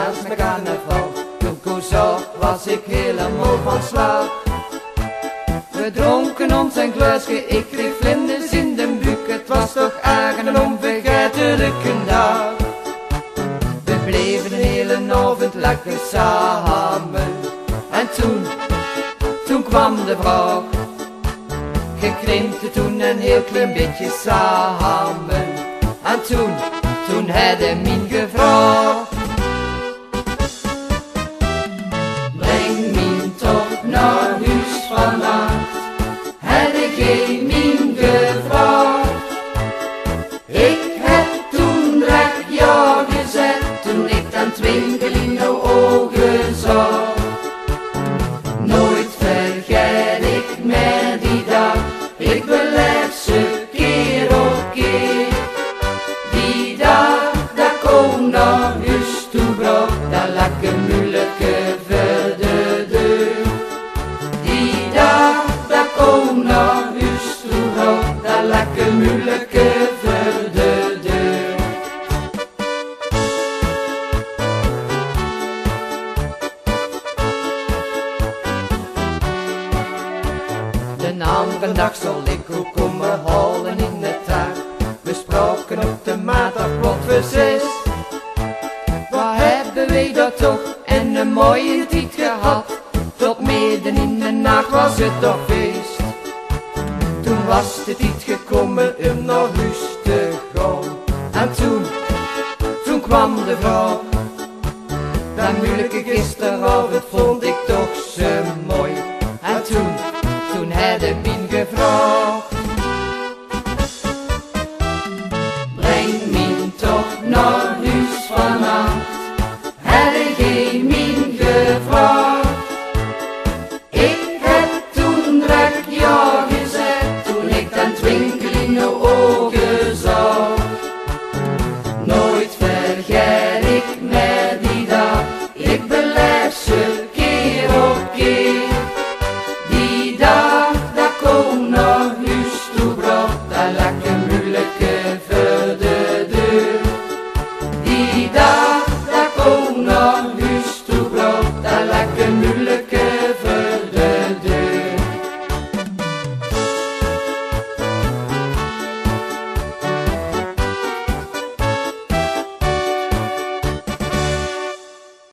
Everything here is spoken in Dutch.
naast mijn carnaval. Toen Koen zag, was ik helemaal van slag. We dronken ons een glaasje, ik kreeg vlinders in de buik. Het was toch erg een onvergetelijke dag. We bleven de hele avond lekker samen. En toen kwam de vraag. Gekrimpte toen een heel klein beetje samen. En toen had hij mij gevraagd. Breng mij toch naar huis vannacht. Had ik mij gevraagd. Ik heb toen recht ja gezegd. Toen ik dan twinkel in de ogen zag. Nooit vergeet ik meer die dag. Ik beleef ze keer op keer. Die dag dat Koen naar huis toe bracht, dat lekker moeilijke voor de deur. Die dag dat Koen naar huis toe bracht, dat lekker moeilijke voor de deur. De andere dag zal ik ook komen halen in de tuin. We spraken op de maandag plot voor 6. Waar hebben wij dat toch en een mooie tijd gehad. Tot midden in de nacht was het toch feest. Toen was de tijd gekomen om naar huis te gaan. En toen kwam de vraag. Dat moeilijke gisteravond voor